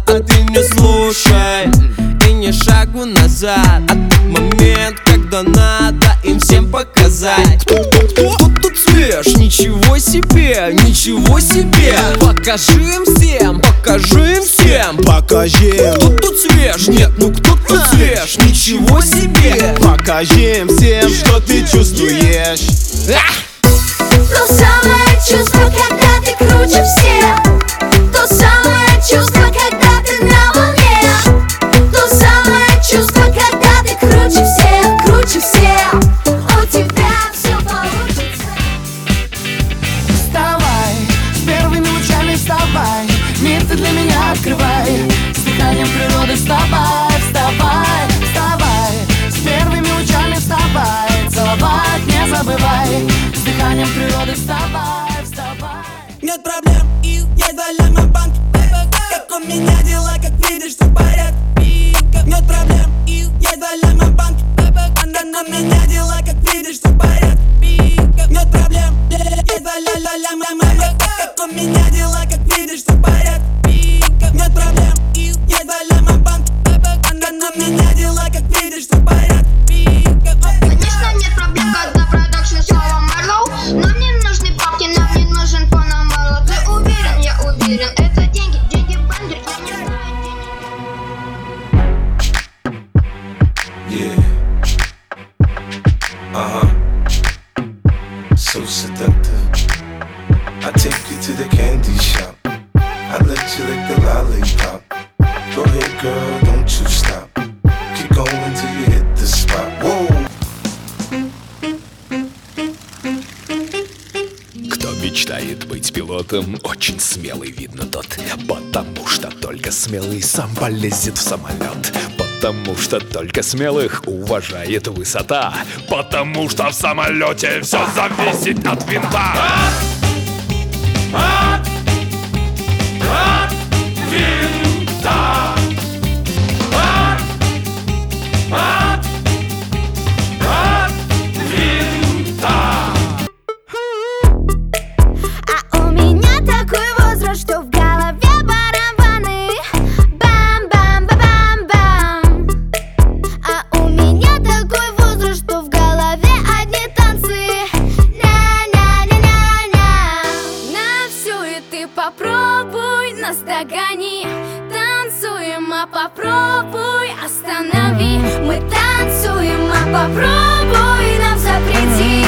а ты не слушай и ни шагу назад. А тот момент, когда надо им всем показать. Кто тут свеж? Ничего себе, ничего себе. Покажи им всем, покажи им всем. Покажи, Кто тут свеж? Нет, ну кто тут свеж? Ничего себе. покажи им всем, что ты чувствуешь. То самое чувство, когда ты круче всех. То самое чувство, когда ты на волне. То самое чувство, когда ты круче всех, круче всех. У тебя все получится. Вставай, с первыми лучами вставай. Мир ты для меня открывай. С дыханием природы вставай, вставай, вставай. С первыми лучами вставай. Целовать не забывай. С дыханием природы вставай, вставай. Нет проблем, и есть доля на банке. Как у меня дела, как видишь, все в порядке. Нет проблем, и есть доля на банке. Как у меня дела, как видишь, все в порядке. Нет проблем, есть доля на банке. Как у меня дела, как видишь, все в порядке. Нет проблем, и есть доля на банке. Как у меня дела, как видишь, все в порядке. Конечно, нет проблем, когда продакшн снова Марлоу. Нам не нужны папки, нам не нужен Панамарло. Ты уверен, я уверен, это деньги, деньги бандер, я не знаю Yeah. So seductive. I take you to the candy shop. I let you lick the lollipop. Go ahead, girl, don't you stop. Keep going till you hit the spot. Whoa. Кто мечтает быть пилотом, очень смелый видно тот. Потому что только смелый сам полезет в самолет. Потому что только смелых уважает высота. Потому что в самолете все зависит от винта. От винта. От винта. А у меня такой возраст, что в голове барабаны. Бам-бам-ба-бам-бам. А у меня такой возраст, что в голове одни танцы. На-на-на-на-на. На всю и ты попробуй, нас догони. Танцуем, а попробуй останови. Мы танцуем, а попробуй нам запрети.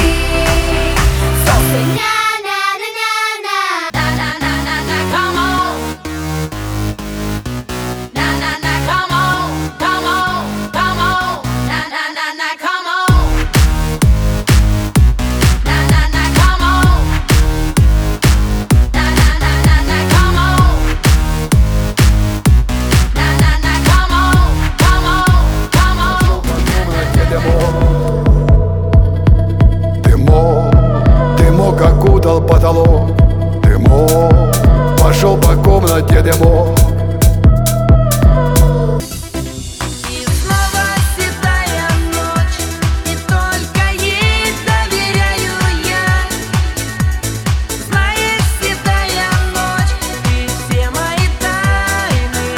Дымок окутал потолок. Дымок пошел по комнате, дымок. И снова седая ночь, и только ей доверяю я. Знаешь, седая ночь, ты все мои тайны.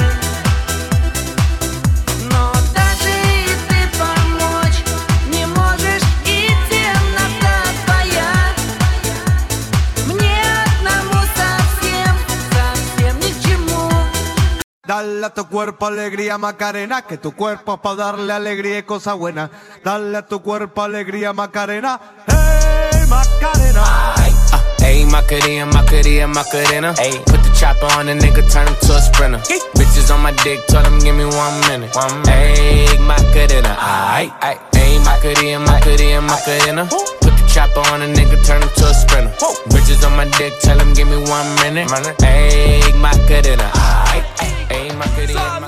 Но даже и ты помочь не можешь, и темнота твоя. Мне одному совсем, совсем ни к чему. Dale a tu cuerpo alegría, Macarena, que tu cuerpo es para darle alegría y cosa buena. Dale a tu cuerpo alegría, Macarena. Hey, Macarena. Ayy, Macarena, Macarena, Macarena. Ayy, put the chopper on the nigga, turn him to a sprinter. Bitches on my dick, tell him give me 1 minute. Ayy, Macarena, aight, aight. Ayy, Macarena, Macarena, Macarena. Put the chopper on a nigga, turn him to a sprinter. Bitches on my dick, tell him give me 1 minute. Ayy, Macarena, aight, aight. Ayy, Macarena, Macarena.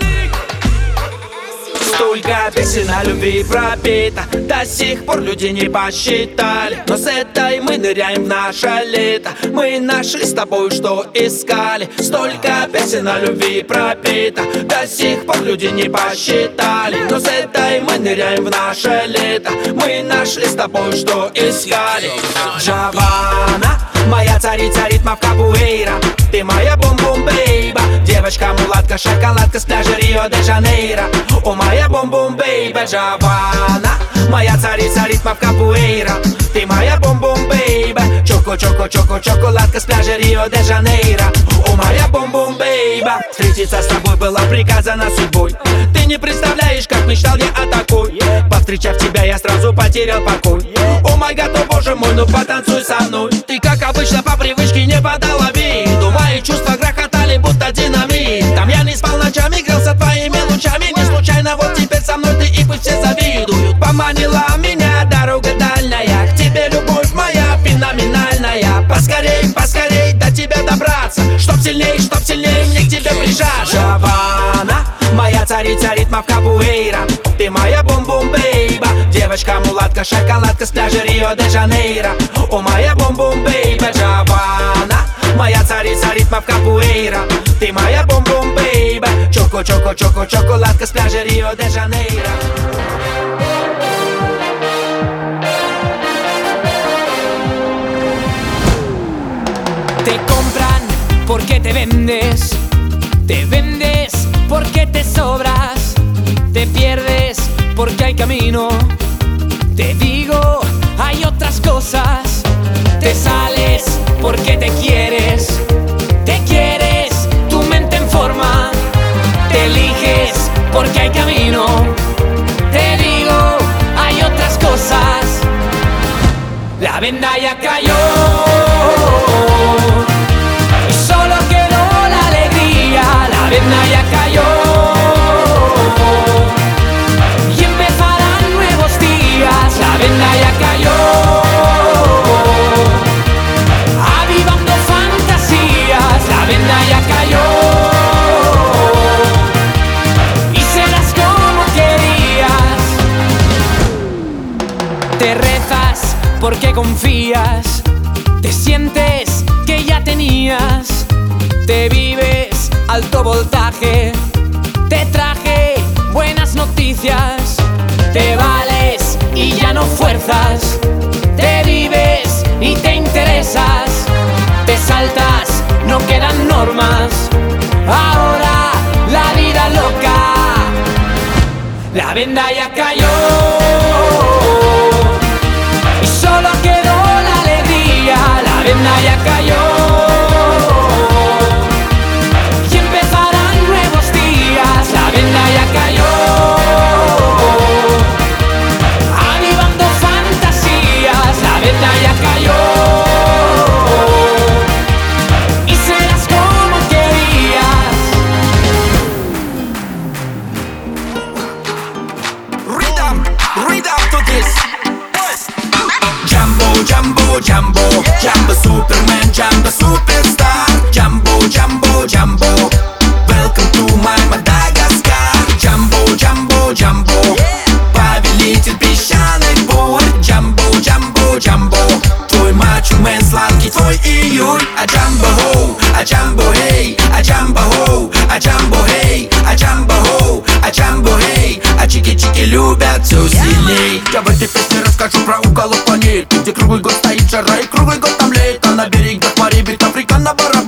Столько песен о любви пропито, до сих пор люди не посчитали. Но с этой мы ныряем в наше лето. Мы нашли с тобой, что искали. Столько песен о любви пропито, до сих пор люди не посчитали. Но с этой мы ныряем в наше лето. Мы нашли с тобой, что искали. Джавана, моя царица ритмов капуэйра. Ты моя бум-бум-бейба. Девочка, мулатка, шоколадка с пляжа Рио-де-Жанейро. О, моя бум-бум-бейба, Джованна, моя царица ритмов капуэйра. Ты моя бум-бум-бейба, чоко-чоко-чоко, чоколадка с пляжа Рио-де-Жанейро. О, моя бум-бум-бейба. Встретиться с тобой было приказано судьбой. Ты не представляешь, как мечтал я о такой. Повстречав тебя, я сразу потерял покой. О май гад, о боже мой, ну потанцуй со мной. Ты, как обычно, по привычке не подала виду. Мои чувства грохотали, будто динамит. Там я не спал ночами, грелся твоими лучами. Не случайно, вот теперь со мной ты, и пусть все завидуют. Поманила меня дорога дальняя, к тебе любовь моя феноменальная. Поскорей, поскорей до тебя добраться, чтоб сильней мне к тебе прижаться. Джованна, моя царица ритмов капуэйра. Ты моя бум-бум-бейба, девочка, мулатка, шоколадка с пляжа Рио-де-Жанейро. О, моя бум-бум-бейба, Джованна, моя царица ритмов капуэйра. Ты моя бум-бум-бейба, чоко-чоко-чоко, чоколадка с пляжа Рио-де-Жанейро. Te compran porque te vendes porque te sobras, te pierdes porque hay camino. Te digo, hay otras cosas. Te sales porque te quieres, tu mente en forma. Te eliges porque hay camino. Te digo, hay otras cosas. La venda ya cayó y solo quedó la alegría. La venda ya cayó y empezarán nuevos días. La venda ya cayó, avivando fantasías. La venda ya cayó y serás como querías. Te rezas porque confías, te sientes que ya tenías. Te vives alto voltaje, te traje buenas noticias. Te vales y ya no fuerzas, te vives y te interesas. Te saltas, no quedan normas, ahora la vida loca. La venda ya cayó y solo quedó la alegría. La venda ya cayó y empezarán nuevos días. La venda ya cayó, avivando fantasías. La venda ya cayó y serás como querías. Rhythm to this. Jumbo, Jumbo Superman, Jumbo Superstar. Jumbo, welcome to my Madagascar. Jumbo, повелитель песчаных бурь. Jumbo, твой мачо-мен сладкий, твой июль. А Jumbo hey, а Jumbo hey, а чики-чики любят все сильней. Я в этой песне расскажу про уголок планеты, где круглый год стоит жара и круглый год там лето. На берегах морей бит Африка на барабане.